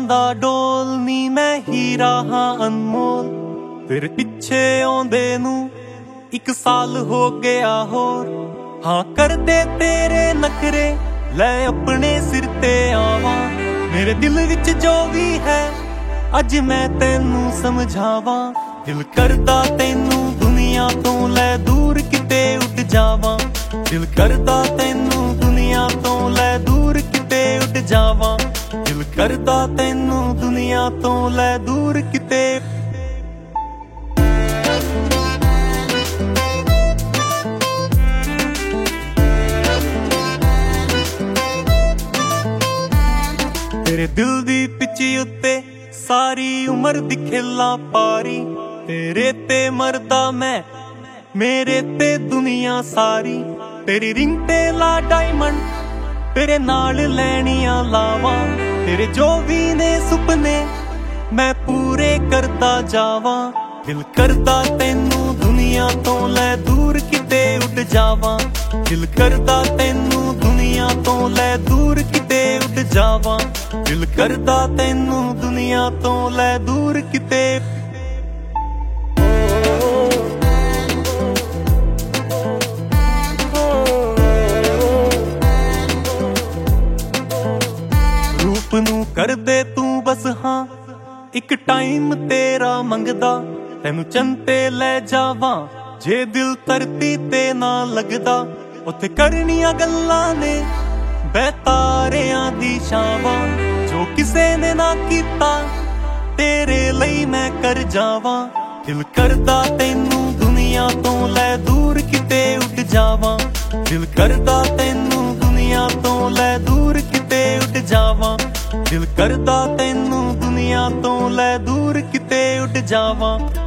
ਦਾ ਡੋਲ ਨੀ ਮੈਂ ਹੀਰਾ ਹਾਂ ਅਨਮੋਲ। ਤੇਰੇ ਪਿੱਛੇ ਆਉਂਦੇ ਨੂੰ 1 ਸਾਲ ਹੋ ਗਿਆ ਹੋਰ। ਹਾਂ ਕਰਦੇ ਤੇਰੇ ਨਖਰੇ ਲੈ ਆਪਣੇ ਸਿਰ ਤੇ ਆਵਾਂ। ਮੇਰੇ ਦਿਲ ਵਿੱਚ ਜੋ ਵੀ ਹੈ ਅੱਜ ਮੈਂ ਤੈਨੂੰ ਸਮਝਾਵਾਂ। ਦਿਲ ਕਰਦਾ ਤੈਨੂੰ ਦੁਨੀਆ ਤੋਂ ਲੈ ਦੂਰ ਕਿਤੇ ਉੱਡ ਜਾਵਾਂ। ਦਿਲ ਕਰਦਾ ਤੈਨੂੰ ਦੁਨੀਆ ਤੋਂ ਲੈ ਦੂਰ ਕਿਤੇ ਉੱਡ ਜਾਵਾਂ। ਦਿਲ ਕਰਦਾ ਤੈਨੂੰ ਦੁਨੀਆ ਤੋਂ ਲੈ ਦੂਰ ਕਿਤੇ। ਤੇਰੇ ਦਿਲ ਦੀ ਪਿੱਛੇ ਉੱਤੇ ਸਾਰੀ ਉਮਰ ਦੀ ਖੇਲਾਂ ਪਾਰੀ। ਤੇਰੇ ਤੇ ਮਰਦਾ ਮੈਂ ਮੇਰੇ ਤੇ ਦੁਨੀਆ ਸਾਰੀ। ਤੇਰੀ ਰਿੰਗ ਤੇ ਲਾ ਡਾਇਮੰਡ ਤੇਰੇ ਨਾਲ ਲੈਣੀਆਂ ਲਾਵਾਂ। ਤੇਰੇ ਜੋ ਵੀ ਨੇ ਸੁਪਨੇ ਮੈਂ ਪੂਰੇ ਕਰਦਾ ਜਾਵਾਂ। ਦਿਲ ਕਰਦਾ ਤੈਨੂੰ ਦੁਨੀਆ ਤੋਂ ਲੈ ਦੂਰ ਕਿਤੇ ਉੱਡ ਜਾਵਾਂ। ਦਿਲ ਕਰਦਾ ਤੈਨੂੰ ਦੁਨੀਆ ਤੋਂ ਲੈ ਦੂਰ ਕਿਤੇ ਉੱਡ ਜਾਵਾਂ। ਦਿਲ ਕਰਦਾ ਤੈਨੂੰ ਦੁਨੀਆ ਤੋਂ ਲੈ ਦੂਰ ਕਿਤੇ। ਰੂਪ ਨੂੰ ਕਰਦੇ ਤੂੰ ਬਸ ਹਾਂ ਇੱਕ ਟਾਈਮ ਤੇਰਾ ਮੰਗਦਾ। ਤੈਨੂੰ ਚੰਨ ਤੇ ਲੈ ਜਾਵਾਂ ਜੇ ਦਿਲ ਧਰਤੀ ਤੇ ਨਾ ਲੱਗਦਾ। ਉੱਥੇ ਕਰਨੀਆਂ ਗੱਲਾਂ ਨੇ ਬੇਤਾਰਿਆਂ ਦੀ ਛਾਵਾਂ। ਜੋ ਕਿਸੇ ਨੇ ਨਾ ਕੀਤਾ ਤੇਰੇ ਲਈ ਮੈਂ ਕਰ ਜਾਵਾਂ। ਦਿਲ ਕਰਦਾ ਤੈਨੂੰ ਦੁਨੀਆ ਤੋਂ ਲੈ ਦੂਰ ਕਿਤੇ ਉੱਡ ਜਾਵਾਂ। ਦਿਲ ਕਰਦਾ ਤੈਨੂੰ ਦੁਨੀਆ ਤੋਂ ਲੈ ਦੂਰ ਕਿਤੇ ਉੱਡ ਜਾਵਾਂ। ਦਿਲ ਕਰਦਾ ਤੈਨੂੰ ਦੁਨੀਆ ਤੋਂ ਲੈ ਦੂਰ ਕਿਤੇ ਉੱਡ ਜਾਵਾਂ।